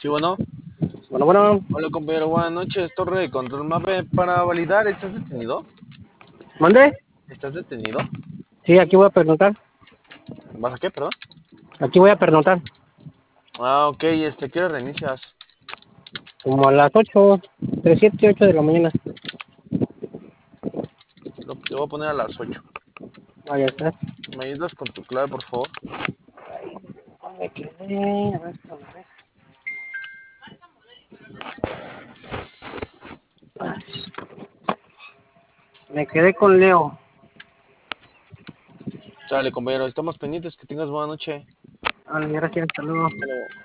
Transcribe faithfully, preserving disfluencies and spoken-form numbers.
Sí, bueno. Bueno, bueno, Hola, compañero. Buenas noches. Torre de control map para validar. ¿Estás detenido? ¿mande? ¿Estás detenido? Sí, aquí voy a pernoctar. ¿Vas a qué, perdón? Aquí voy a pernoctar. Ah, ok. Este, ¿qué hora reinicias? Como a las ocho, tres, siete, ocho de la mañana. Lo, te voy a poner a las ocho. Ahí está. ¿Me ayudas con tu clave, por favor? Me quedé, a ver, a ver. Me quedé con Leo. Sale, compañero. Estamos pendientes. Que tengas buena noche. Vale, gracias, hasta luego. Hasta luego.